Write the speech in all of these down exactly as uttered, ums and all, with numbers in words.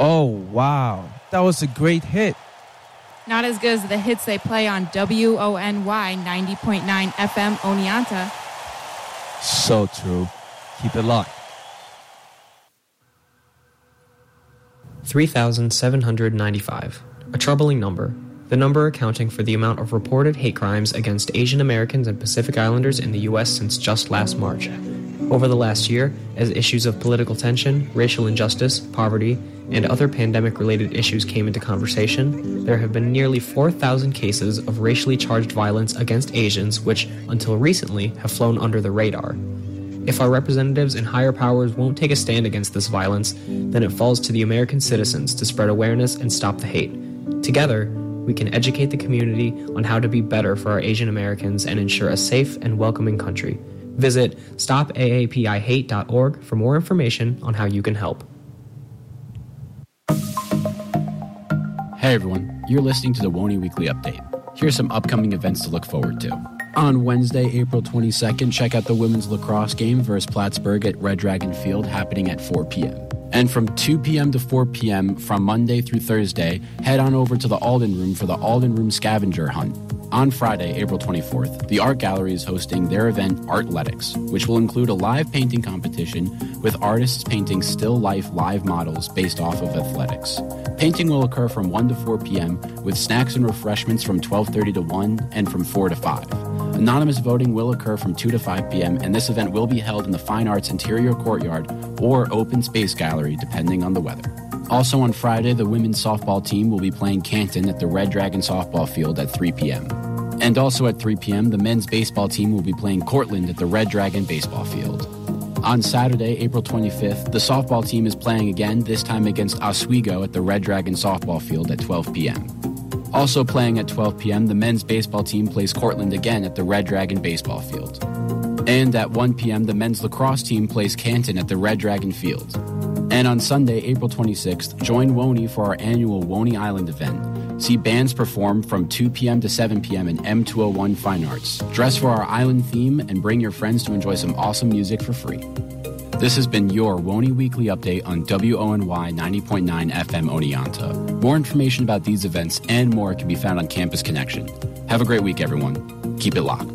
Oh, wow. That was a great hit. Not as good as the hits they play on W O N Y ninety point nine F M Oneonta. So true. Keep it locked. three thousand seven hundred ninety-five. A troubling number. The number accounting for the amount of reported hate crimes against Asian Americans and Pacific Islanders in the U S since just last March. Over the last year, as issues of political tension, racial injustice, poverty, and other pandemic-related issues came into conversation, there have been nearly four thousand cases of racially charged violence against Asians which, until recently, have flown under the radar. If our representatives and higher powers won't take a stand against this violence, then it falls to the American citizens to spread awareness and stop the hate. Together, we can educate the community on how to be better for our Asian Americans and ensure a safe and welcoming country. Visit stop A A P I hate dot org for more information on how you can help. Hey everyone, you're listening to the WONY Weekly Update. Here's some upcoming events to look forward to. On Wednesday, April twenty-second, check out the women's lacrosse game versus Plattsburgh at Red Dragon Field happening at four p.m. And from two p.m. to four p.m. from Monday through Thursday, head on over to the Alden Room for the Alden Room Scavenger Hunt. On Friday, April twenty-fourth, the Art Gallery is hosting their event Artletics, which will include a live painting competition with artists painting still life live models based off of athletics. Painting will occur from one to four p.m. with snacks and refreshments from twelve thirty to one and from four to five. Anonymous voting will occur from two to five p.m. and this event will be held in the Fine Arts Interior Courtyard or Open Space Gallery depending on the weather. Also on Friday, the women's softball team will be playing Canton at the Red Dragon softball field at three p.m. And also at three p.m., the men's baseball team will be playing Cortland at the Red Dragon baseball field. On Saturday, April twenty-fifth, the softball team is playing again, this time against Oswego at the Red Dragon softball field at twelve p.m. Also playing at twelve p.m., the men's baseball team plays Cortland again at the Red Dragon baseball field. And at one p.m., the men's lacrosse team plays Canton at the Red Dragon field. And on Sunday, April twenty-sixth, join WONY for our annual WONY Island event. See bands perform from two p.m. to seven p.m. in M two oh one Fine Arts. Dress for our island theme and bring your friends to enjoy some awesome music for free. This has been your WONY Weekly Update on W O N Y ninety point nine F M Oneonta. More information about these events and more can be found on Campus Connection. Have a great week, everyone. Keep it locked.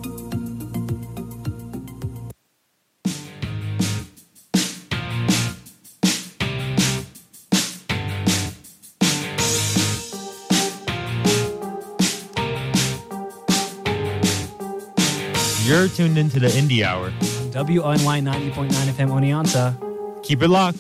You're tuned into the Indie Hour. W O N Y ninety point nine F M Oneonta. Keep it locked.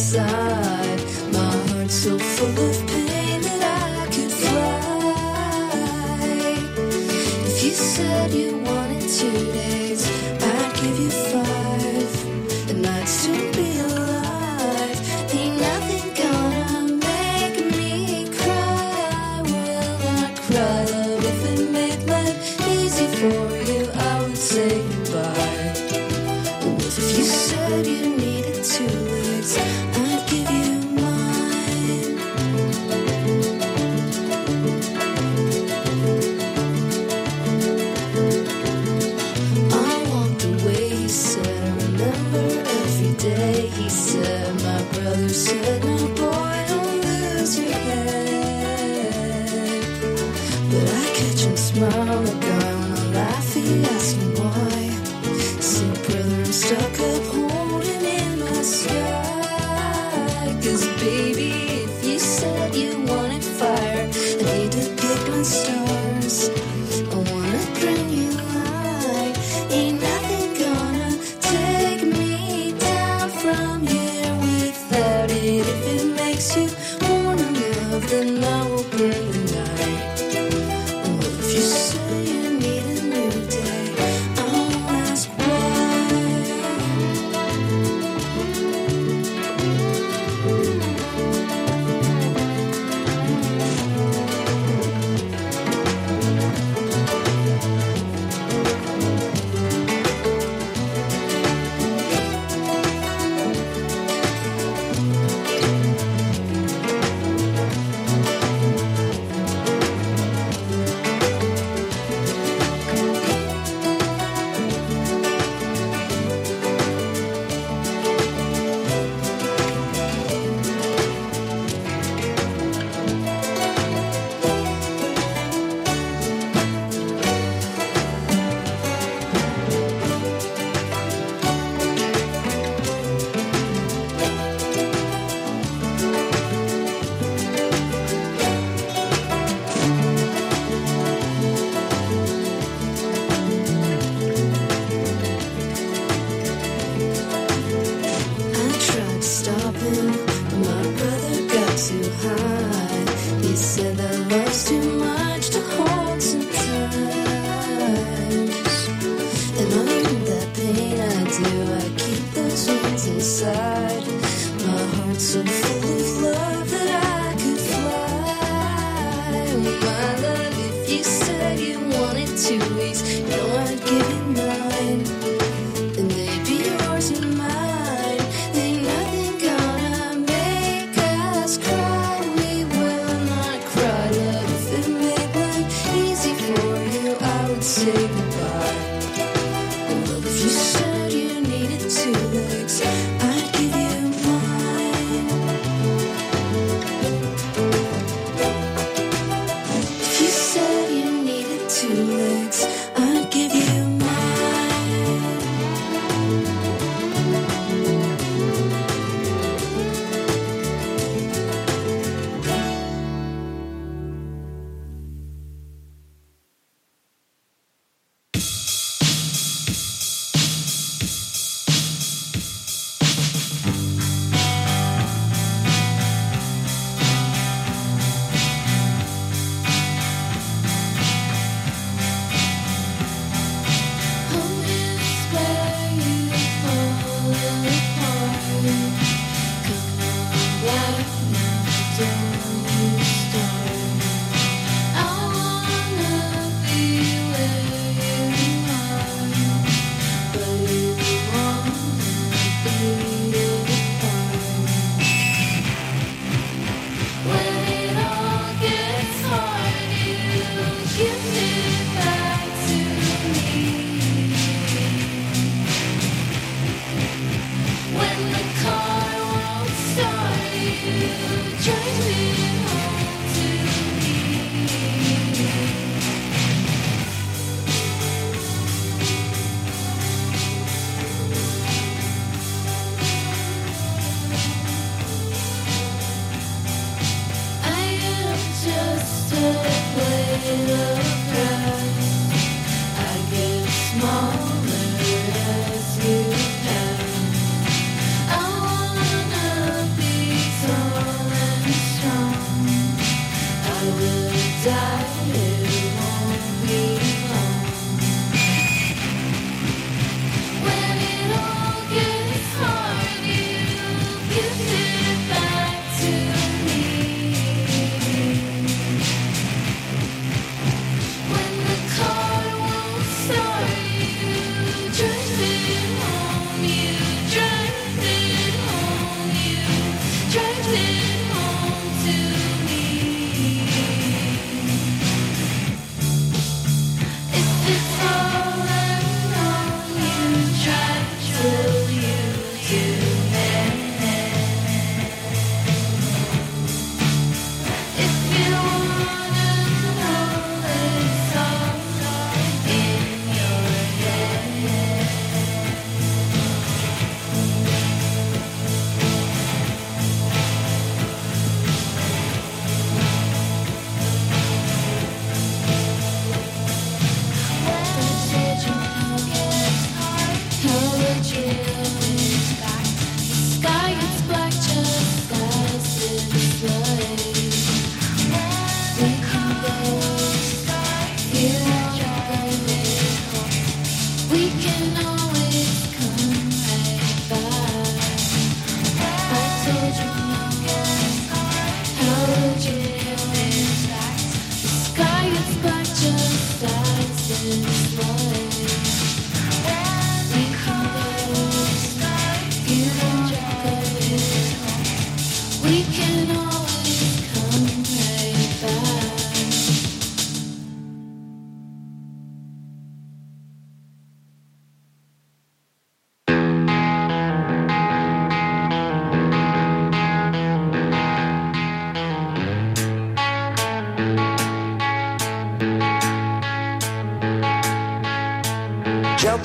inside. My heart's so full of pain that I could fly. If you said you wanted two days, I'd give you five, and I'd still be alive. Ain't nothing gonna make me cry. I will not cry, love. If it made life easy for you, I would say goodbye. If you said you needed two legs, I'd give you mine. I walked away, he said, I remember every day. He said, my brother said, no boy, don't lose your head. But I catch him smile like I wanna laugh, he asked me why. Say, brother, I'm stuck up holding in my sky. Cause baby, if you said you wanted fire, I need to pick my stars. I wanna bring you light. Ain't nothing gonna take me down from here without it. If it makes you wanna love, then I will burn the night. Well, if you say you need a new day, I won't ask why. I tried to stop him, but my brother got too high. He said that love's too much to hold sometimes. And under that pain I do, I keep those wings inside. My heart's so full of love that I could fly. My love, if you said you wanted two weeks, you know I'd give you nine. And they'd be yours and mine. Ain't nothing gonna make us cry. We will not cry, love. If it made life easy for you, I would say goodbye. And love, if you said you needed two legs, I'd give you mine.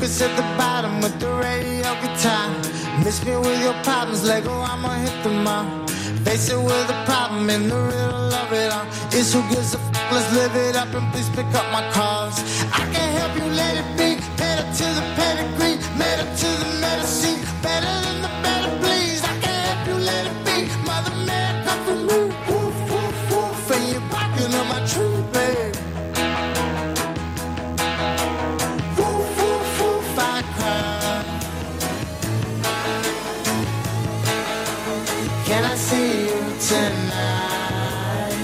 Lucas at the bottom with the radio guitar. Miss me with your problems, Lego, I'ma hit them all. Face it with a problem and the riddle of it all is who gives a f***, let's live it up and please pick up my calls. I can help you let it be, better to the pedigree, better to the medicine, better than the better please. I can help you let it be, Mother Mary come from me, woof, woof, woof, and you're barking on my tree, babe. Woof, woof, woof, I cry. Can I see you tonight?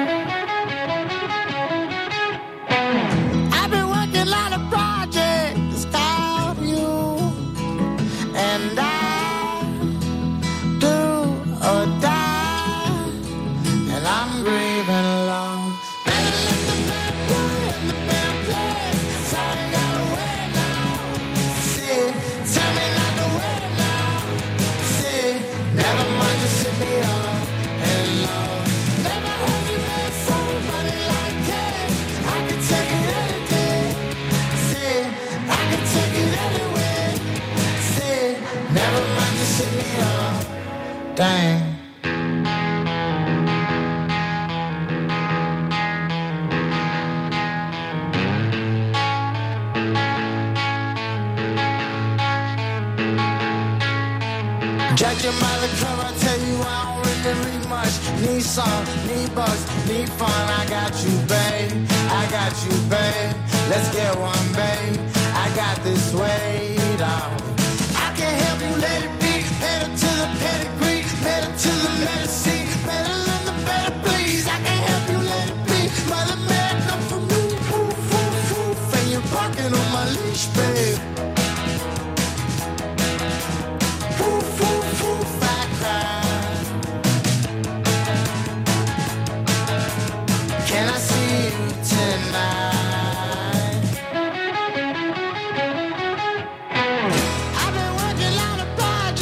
I've been working on a project that's called you, and I do or die, and I'm grieving alone. Better let the bad boy in the bad place, so I ain't gotta wait now. See, tell me not to wait now. See, never mind, just sit me on and love. Never heard you make somebody like it. I can take it any day. See, I can take it anyway. See, never mind, just sit me on. Dang. Judging by the cover, I tell you I don't really read much. Need song, need bucks, need fun. I got you, babe. I got you, babe. Let's get one, babe. I got this weight off. I can help you let it be. Better to the pedigree, better to the medicine, better than the better please. I can help you let it be. Mother Mary come from me, woof, woof, woof, and you're barking on my leash, babe. Woof, woof, woof, I cry. Can I see you tonight? I've been working on a project.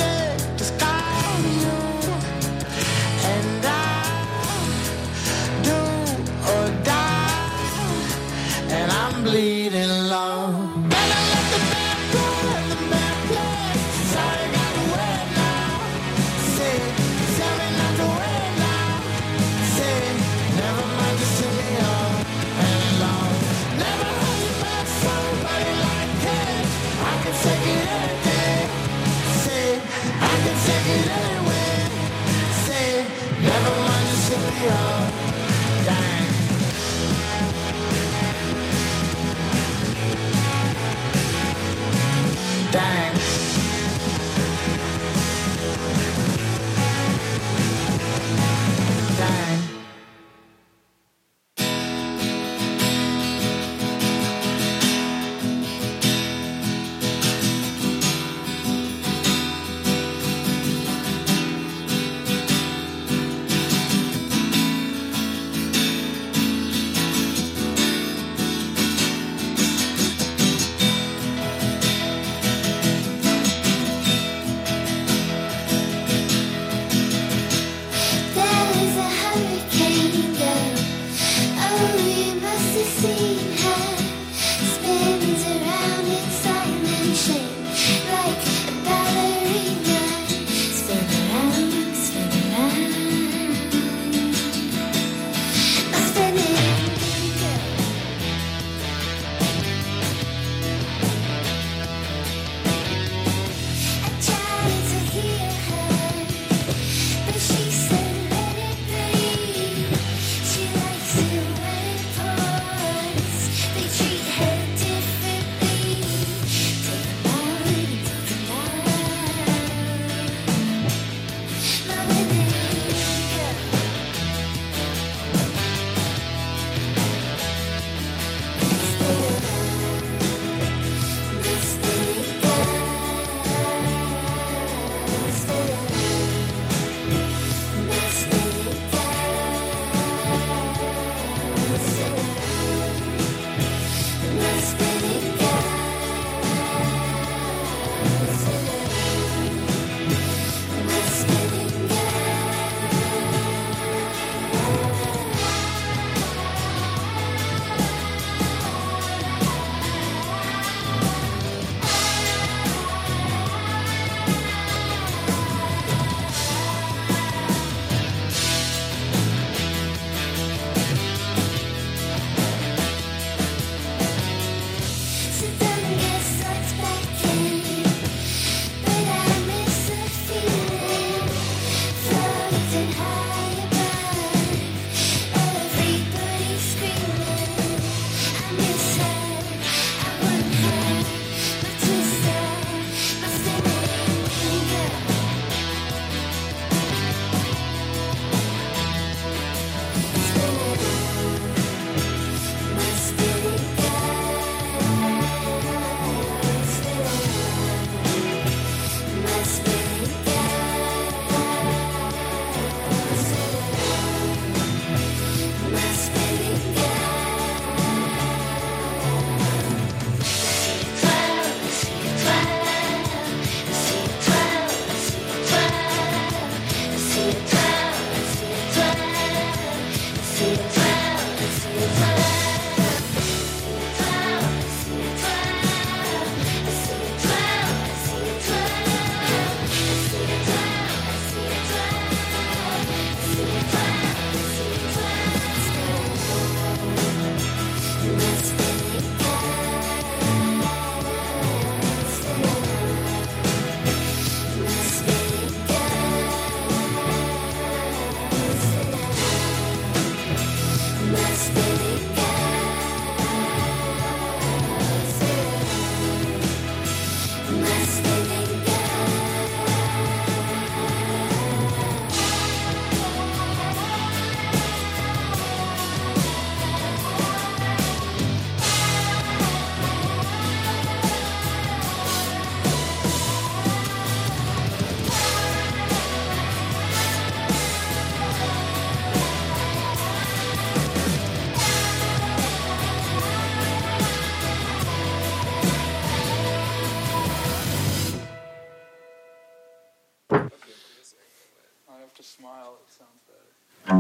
have to smile, it sounds better.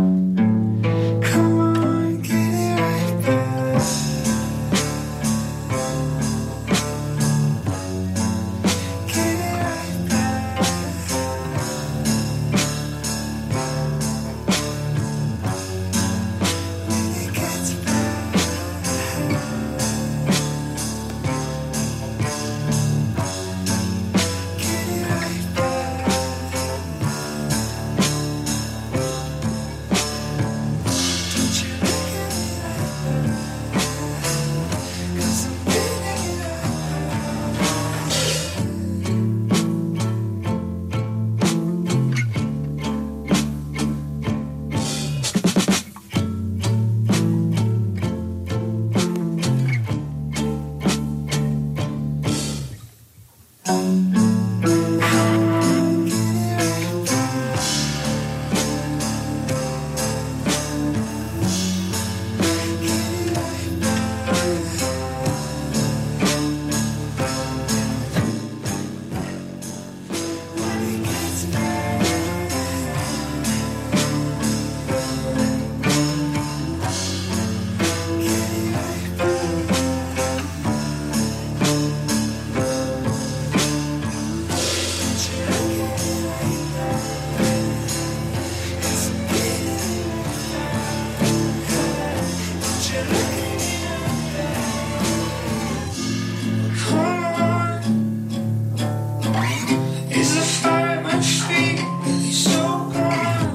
Come on, get it right back. Get it right back. When it gets back. Get it right back. Don't you look at me like that, 'cause I'm getting it Is the fire at my feet really so gone?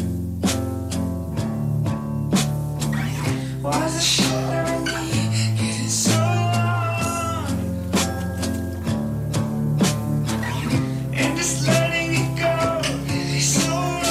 Why is the shoulder in me getting so long? And just letting it go really so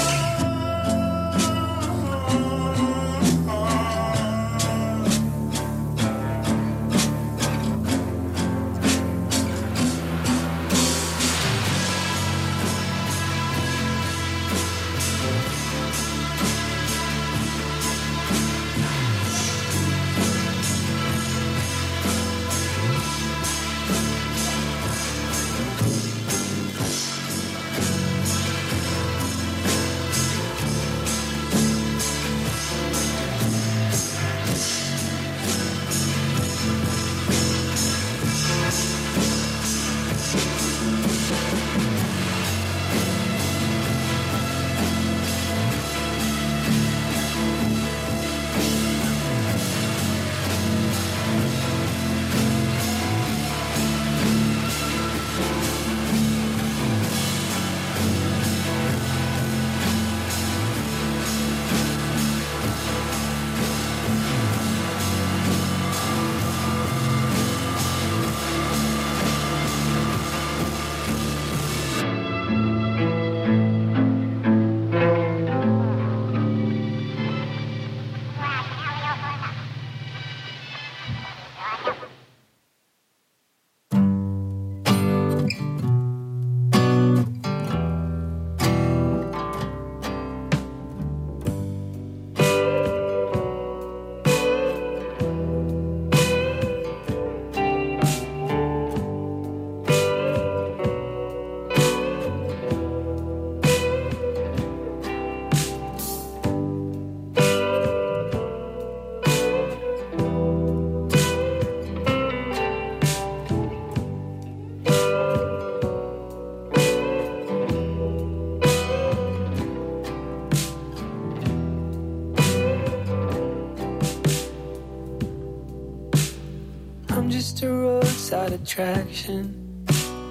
I'm just a roadside attraction,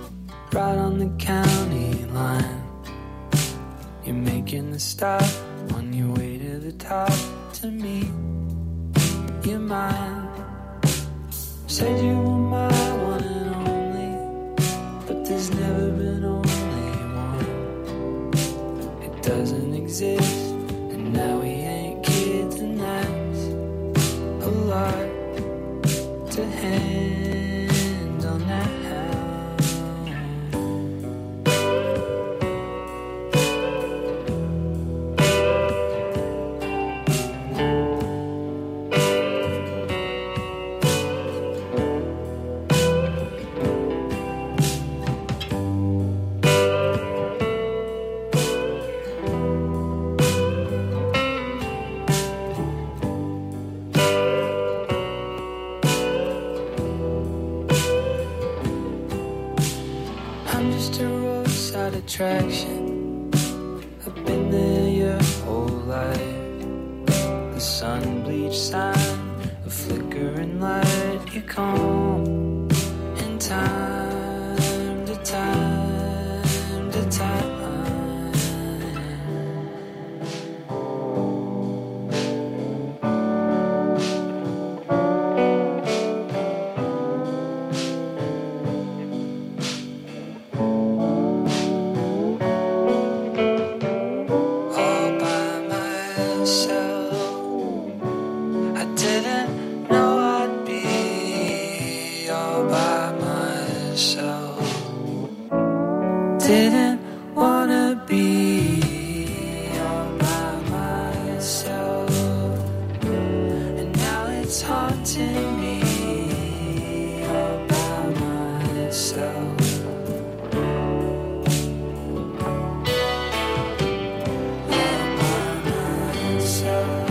right on the county line. You're making the stop on your way to the top. To me, you're mine. Said you were my one and only, but there's never been only one. It doesn't exist, and now we ain't kids, and that's a lot to handle now. reflection. I've been there your whole life. The sun bleached sign, a flickering light. You come in time to time to time. Didn't wanna be all by myself, and now it's haunting me all by myself. All by myself.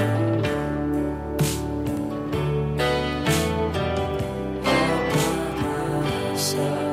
All by myself.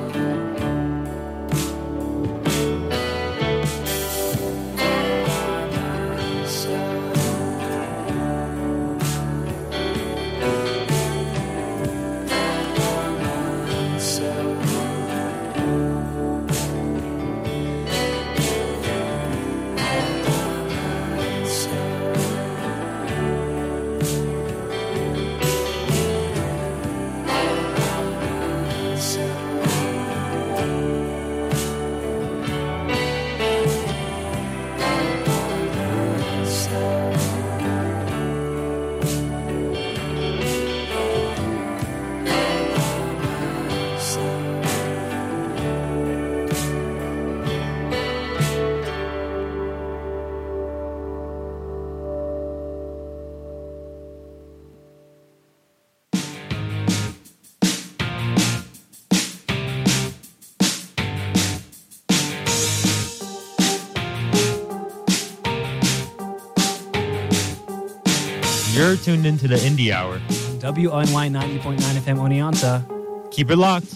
You're tuned into the Indie Hour. W O N Y ninety point nine F M Oneonta. Keep it locked.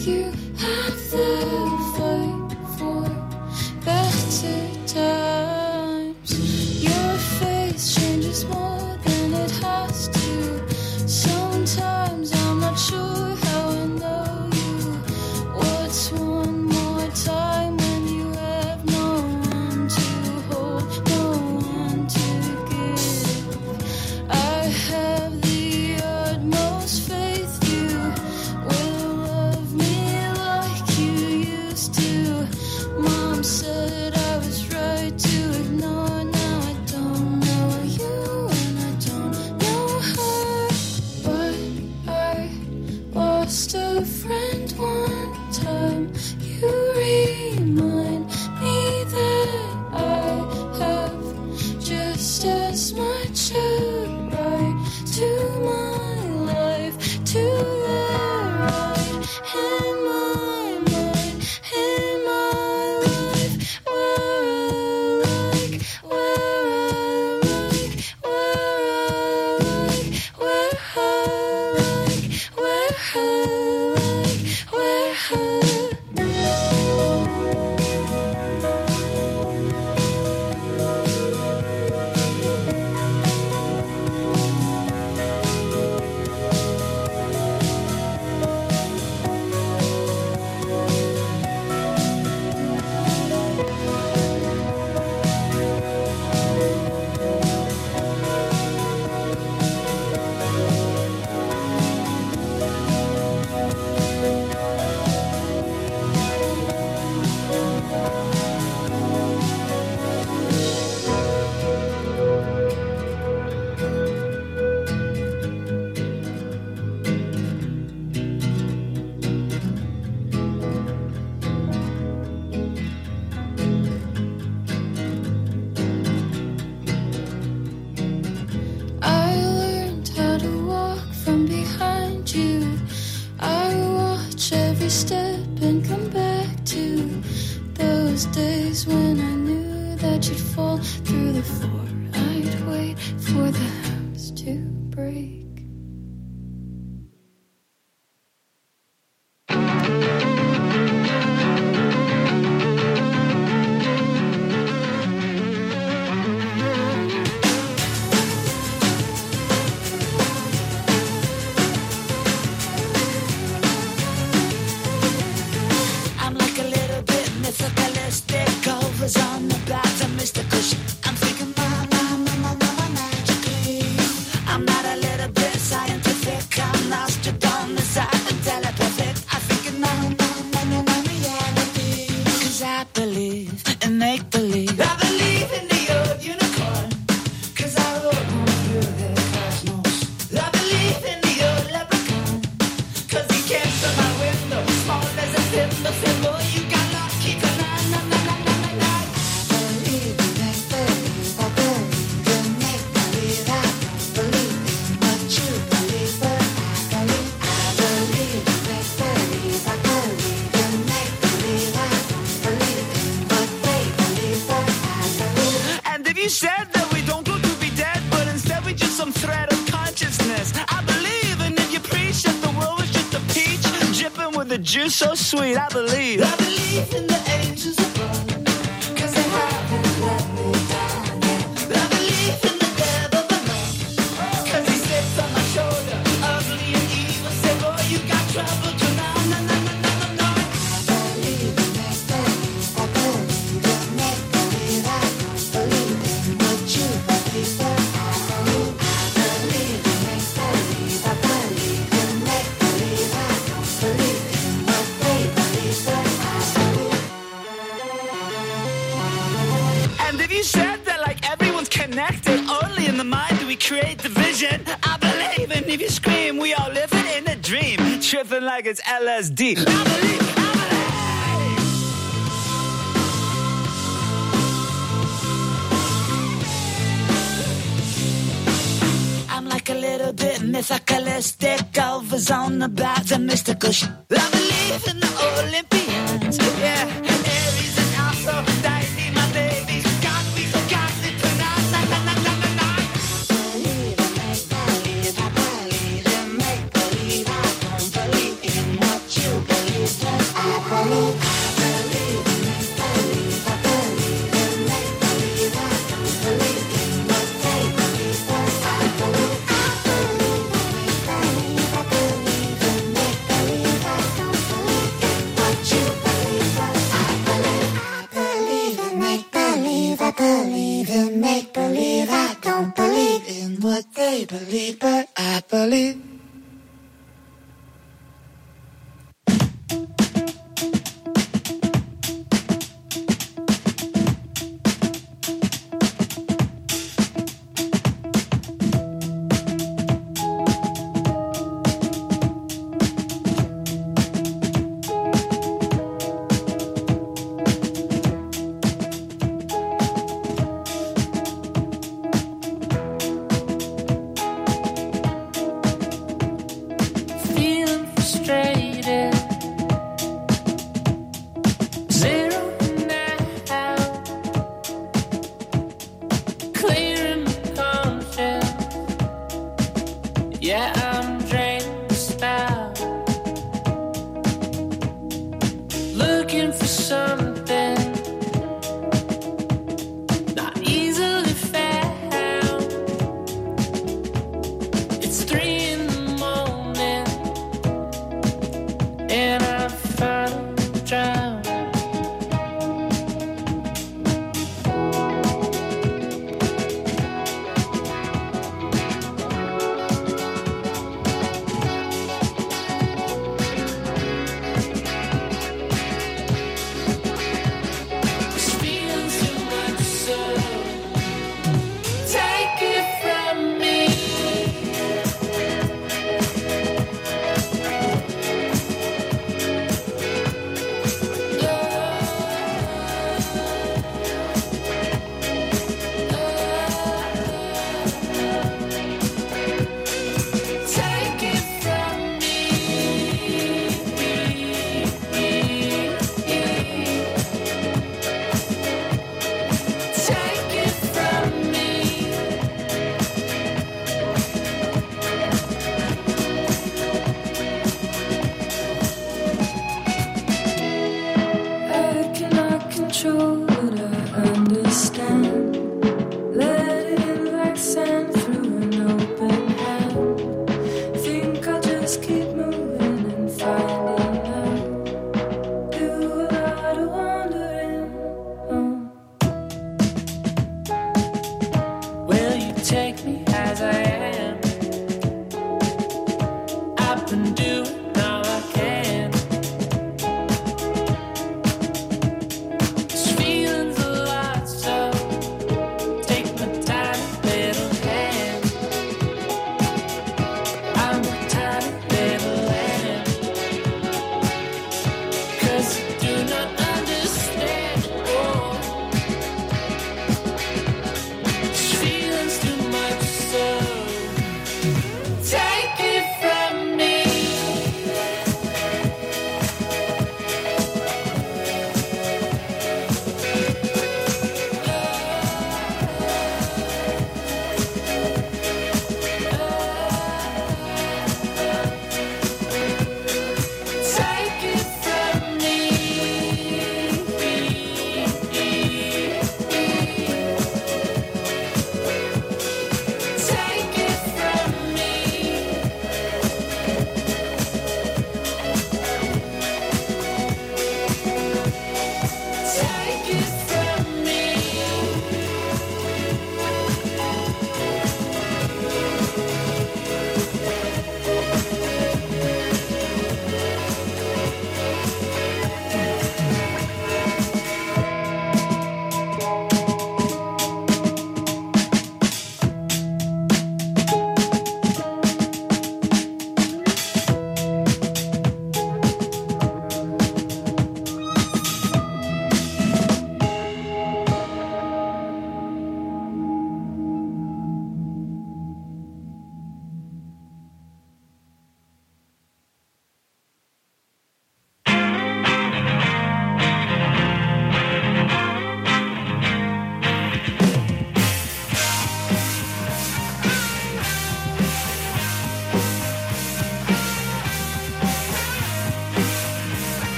you have to fight for better times. Your face changes more than it has to. Sometimes I'm not sure how I know you. What's one more time when you have no one to hold, no one to give? I have the utmost faith you will love me like you used to. Mom said I was right to ignore. Now I don't know you and I don't know her. But I lost a friend one time. You remind me that I have just as much a right to my life, to the right in my mind, in my life, where I like, where I like, where I like, where I like, where I like, where I learned how to walk from behind you. I watch every step and come back to those days when I knew that you'd fall through the floor. I'd wait for the house to break. I'm like a little bit mythicalistic, covers on the back of Mister Cushion. I'm thinking, ma, ma, ma, ma, ma, ma, magically. I'm not a little bit scientific, I'm Nostradamus, I'm telepathic. I'm thinking, no, no, no, no, no, reality. Cause I believe in make-believe. I believe in the old unicorn, cause I rode on through the cosmos. I believe in the old leprechaun, cause he came to my window, small as a thimble, thimble. You got lucky, na na na na na na na. I believe in make-believe, I believe in make-believe. I don't believe in what you believe, but I believe. I believe in make-believe, I believe in make-believe. I don't believe in what they believe, but I believe. And if you said that we don't go to be dead, but instead we just some thread of consciousness, I believe. And if you preach that the world was just a peach, dripping with the juice so sweet, I believe. I believe in the angels above, cause they haven't let me down yet. I believe in the devil below, cause he sits on my shoulder, ugly and evil. Say, boy, you got trouble too now, na na na na na na. I believe in make-believe, I believe in make-believe. I don't believe in what you believe, but I believe. I believe in make-believe, I believe in make-believe. I don't believe in what they believe, but I believe. And if you said that like everyone's connected, only in the mind do we create division, I believe. And if you scream, we all living in a dream, tripping like it's L S D. I believe, I believe. I'm like a little bit mythicalistic, covers on the back of Mister Cushion. I believe in the Olympians, yeah. Aries and Aphrodite, my babies. God, we forgot it tonight, na na na na na na. Believe in make-believe, I believe in make-believe. I don't believe in what you believe, Believe, but I believe.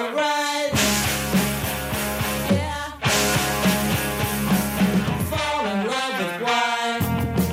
alright. Yeah. Fall in love with wine.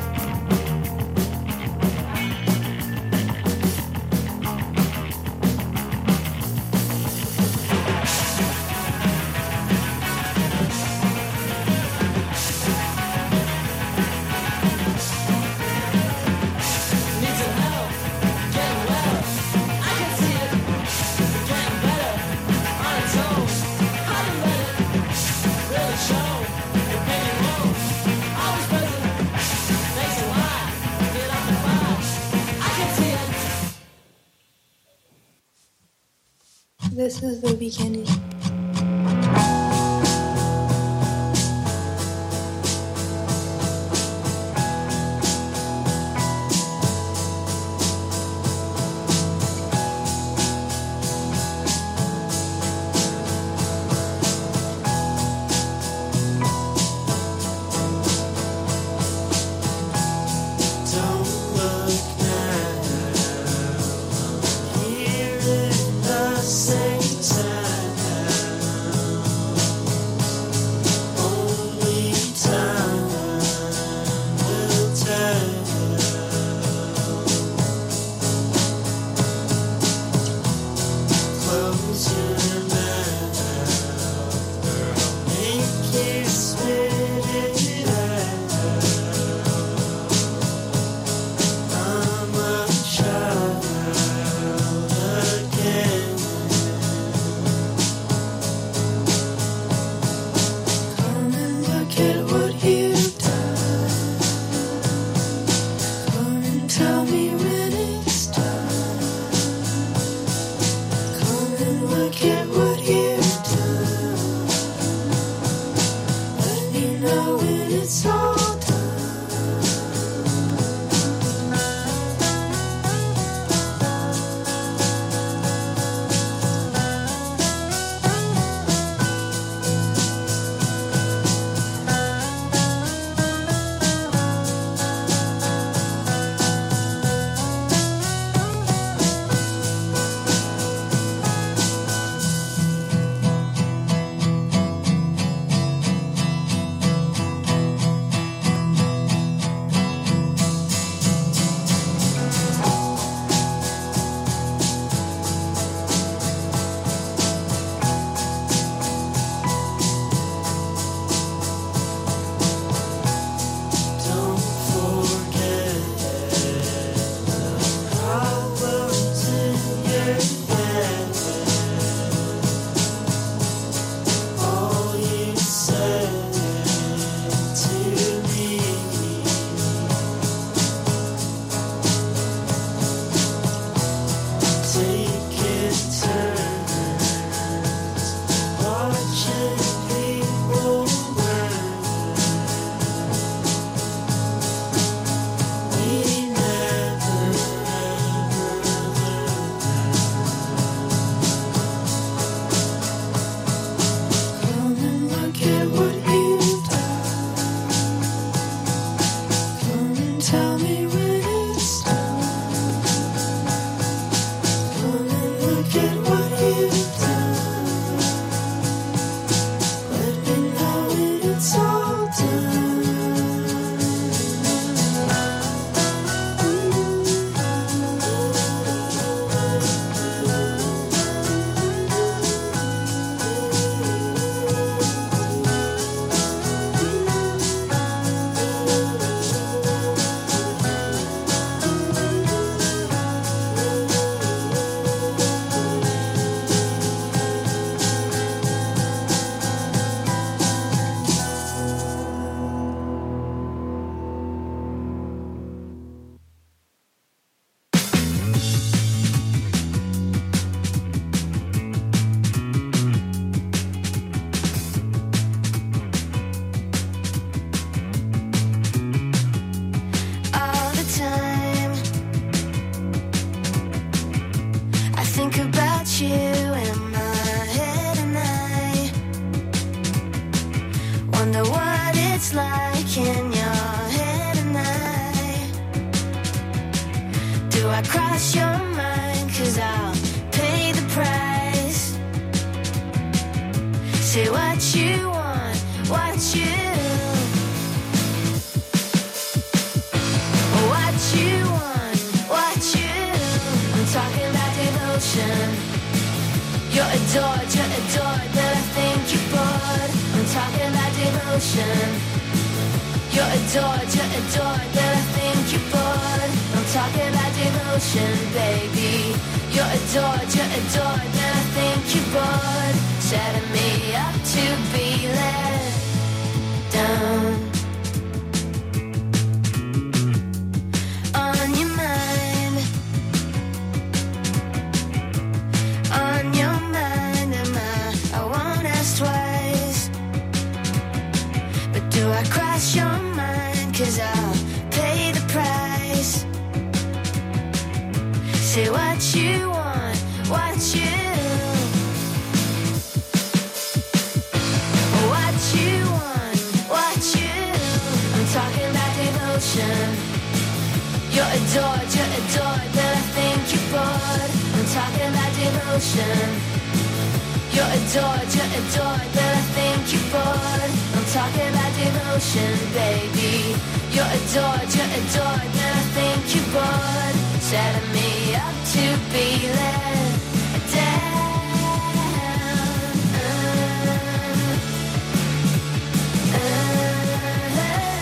Need some help getting well. I can see it getting better on its own. How to let it really show? You're paying low, always present. Thanks a lot. Get on the file. I can see it. This is the beginning. Don't look now. Here in the same time. Only time will tell. Close your mouth, make you spit it out. I'm a child again. Come and look at what you've done. Come and tell me when it's done. Come and look at what you've done. Let me know when it's all done. Don't forget the problems in your head. All you said to me. Take it turns watching people burn. We never ever learn. Come and look at what you've done. Come and tell me when it's done. Come and look at what you've done. Let me know when it's all done. All the time, I think about you in my head, and I wonder what it's like in your head, and I do I cross your mind, 'cause I'll pay the price. Say what you want, what you, what you want, what you. I'm talking about devotion. You're adored, you're adored, but I think you're bored. I'm talking about devotion. You're adored, you're adored, but I think you're bored. I'm talking about devotion, baby. You're adored, you're adored, but I think you're bored. Setting me up to be let down. On your mind, on your mind, am I? I won't ask twice. But do I cross your mind? Cause I'll pay the price. Say what you want, what you, what you want, what you. I'm talking about devotion. You're adored, you're adored, but I think you're bored. I'm talking about devotion. You're adored, you're adored, but I think you're bored. I'm talking about devotion, baby. You're adored, you're adored, but I think you're bored. Setting me up to be let down. Uh, uh,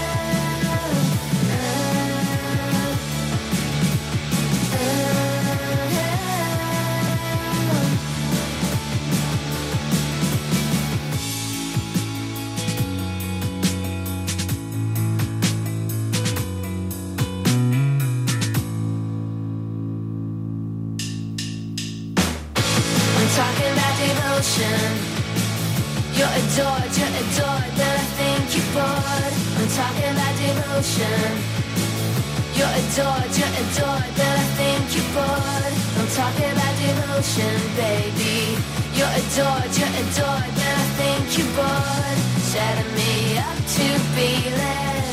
talking about devotion. You're adored, you're adored, but I think you're bored. I'm talking about devotion. You're adored, you're adored, but I think you're bored. I'm talking about devotion, baby. You're adored, you're adored, but I think you're bored. Setting me up to be let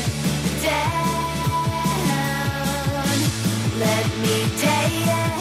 down. Let me down.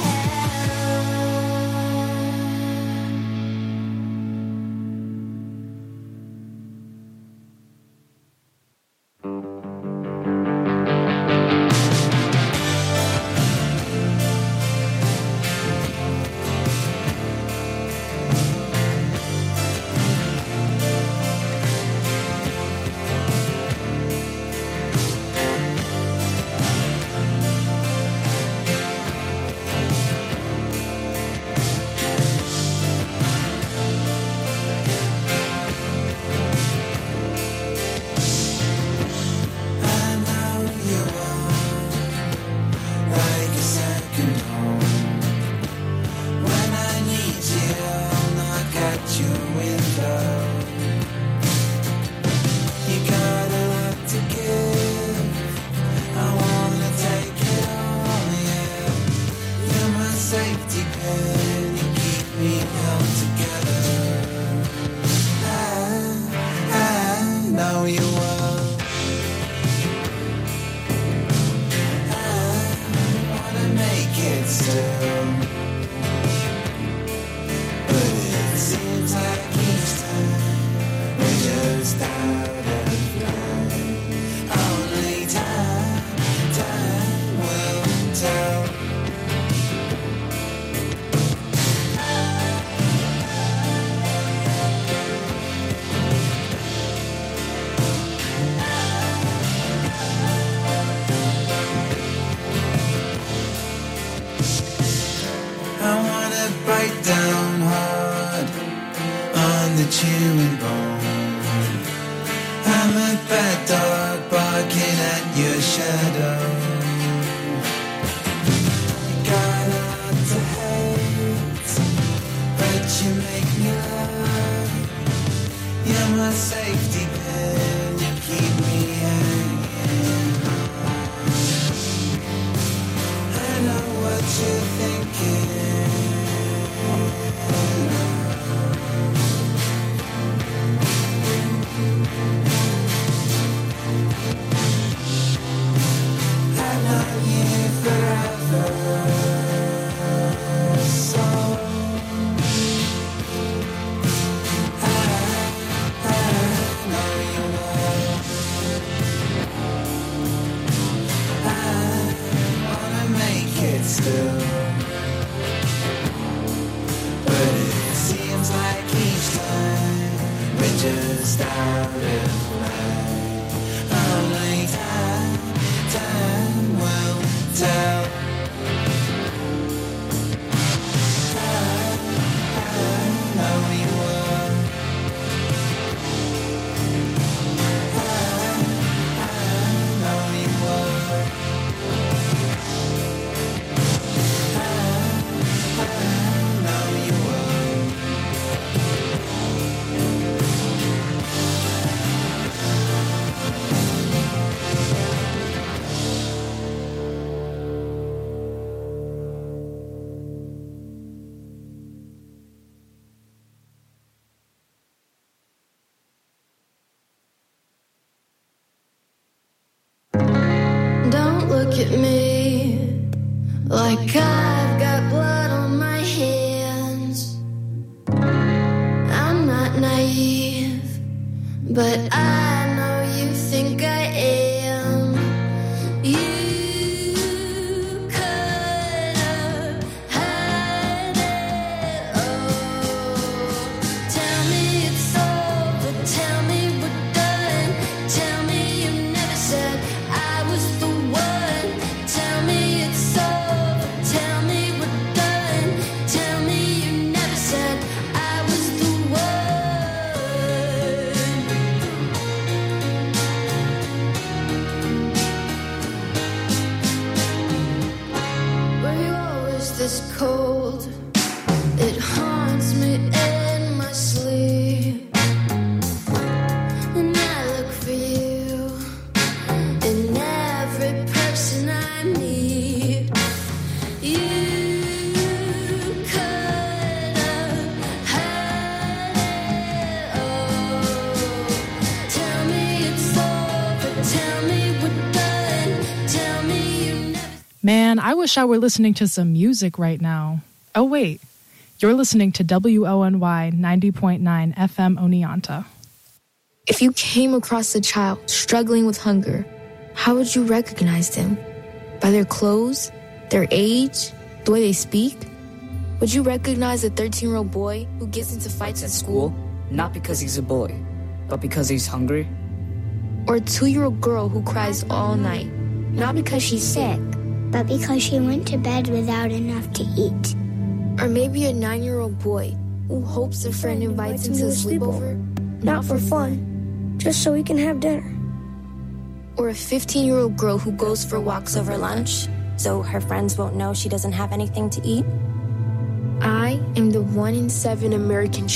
chewing bone. I'm a bad dog barking at your shadow. You got a lot to hate, but you make me love. You're my safety pin, you keep me hanging on. I know what you're thinking. started flying. Only time, time will tell. Don't look at me like I've got blood on my hands. I'm not naive, but I know you think I am. You could have had it all. Tell me it's over, tell me we're done. Tell me you never said I was the one. Tell me it's over, tell me we're done. Tell me you never said I was the one. Were you always this cold? It haunts me in my sleep. And I look for you in every person I meet. You could have had it all. Tell me it's over, tell me we're done. Tell me you never. Man, I wish I were listening to some music right now. Oh, wait. You're listening to W O N Y ninety point nine F M Oneonta. If you came across a child struggling with hunger, how would you recognize them? By their clothes, their age, the way they speak? Would you recognize a thirteen-year-old boy who gets into fights at school? Not because he's a boy, but because he's hungry. Or a two-year-old girl who cries all night, not because she's sick, but because she went to bed without enough to eat. or maybe a nine-year-old boy who hopes a friend invites him to a sleepover. Not for fun, just so we can have dinner. Or a fifteen-year-old girl who goes for walks over lunch, so her friends won't know she doesn't have anything to eat. I am the one in seven American